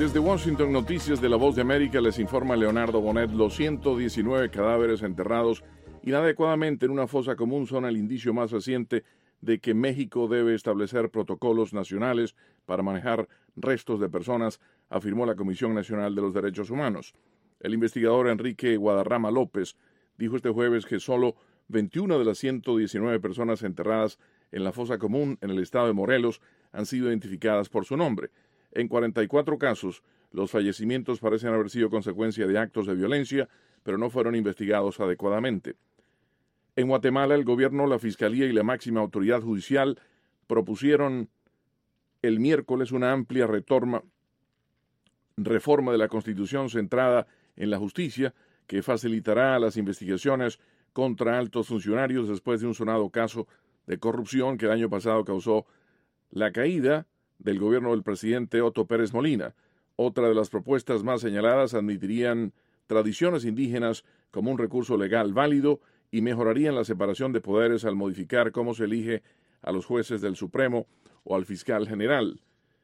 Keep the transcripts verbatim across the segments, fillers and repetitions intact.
Desde Washington, Noticias de la Voz de América, les informa Leonardo Bonet. Los ciento diecinueve cadáveres enterrados inadecuadamente en una fosa común son el indicio más reciente de que México debe establecer protocolos nacionales para manejar restos de personas, afirmó la Comisión Nacional de los Derechos Humanos. El investigador Enrique Guadarrama López dijo este jueves que solo veintiuna de las ciento diecinueve personas enterradas en la fosa común en el estado de Morelos han sido identificadas por su nombre. En cuarenta y cuatro casos, los fallecimientos parecen haber sido consecuencia de actos de violencia, pero no fueron investigados adecuadamente. En Guatemala, el gobierno, la Fiscalía y la máxima autoridad judicial propusieron el miércoles una amplia retorma, reforma de la Constitución centrada en la justicia que facilitará las investigaciones contra altos funcionarios después de un sonado caso de corrupción que el año pasado causó la caída del gobierno del presidente Otto Pérez Molina. Otra de las propuestas más señaladas admitirían tradiciones indígenas como un recurso legal válido y mejorarían la separación de poderes al modificar cómo se elige a los jueces del Supremo o al fiscal general.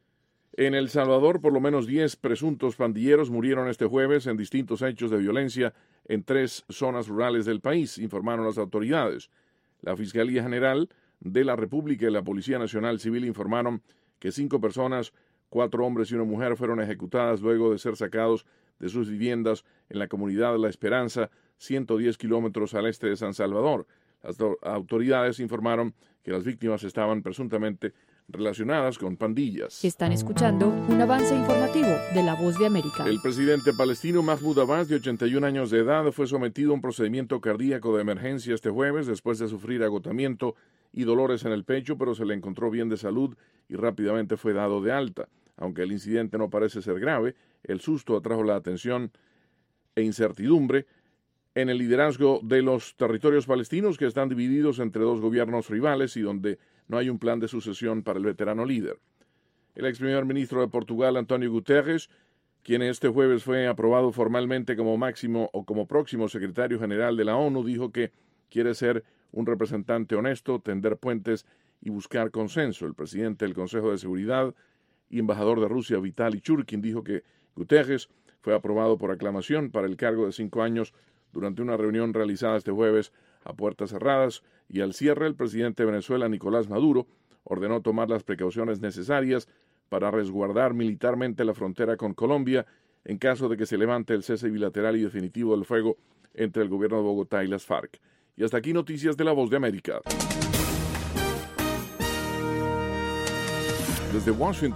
En El Salvador, por lo menos diez presuntos pandilleros murieron este jueves en distintos hechos de violencia en tres zonas rurales del país, informaron las autoridades. La Fiscalía General de la República y la Policía Nacional Civil informaron que cinco personas, cuatro hombres y una mujer, fueron ejecutadas luego de ser sacados de sus viviendas en la comunidad de La Esperanza, ciento diez kilómetros al este de San Salvador. Las autoridades informaron que las víctimas estaban presuntamente relacionadas con pandillas. Están escuchando un avance informativo de La Voz de América. El presidente palestino Mahmoud Abbas, de ochenta y un años de edad, fue sometido a un procedimiento cardíaco de emergencia este jueves después de sufrir agotamiento y dolores en el pecho, pero se le encontró bien de salud y rápidamente fue dado de alta. Aunque el incidente no parece ser grave, el susto atrajo la atención e incertidumbre en el liderazgo de los territorios palestinos, que están divididos entre dos gobiernos rivales y donde no hay un plan de sucesión para el veterano líder. El ex primer ministro de Portugal, António Guterres, quien este jueves fue aprobado formalmente como máximo o como próximo secretario general de la ONU, dijo que quiere ser un representante honesto, tender puentes y buscar consenso. El presidente del Consejo de Seguridad y embajador de Rusia, Vitaly Churkin, dijo que Guterres fue aprobado por aclamación para el cargo de cinco años durante una reunión realizada este jueves a puertas cerradas, y al cierre el presidente de Venezuela, Nicolás Maduro, ordenó tomar las precauciones necesarias para resguardar militarmente la frontera con Colombia en caso de que se levante el cese bilateral y definitivo del fuego entre el gobierno de Bogotá y las FARC. Y hasta aquí Noticias de la Voz de América. Desde Washington.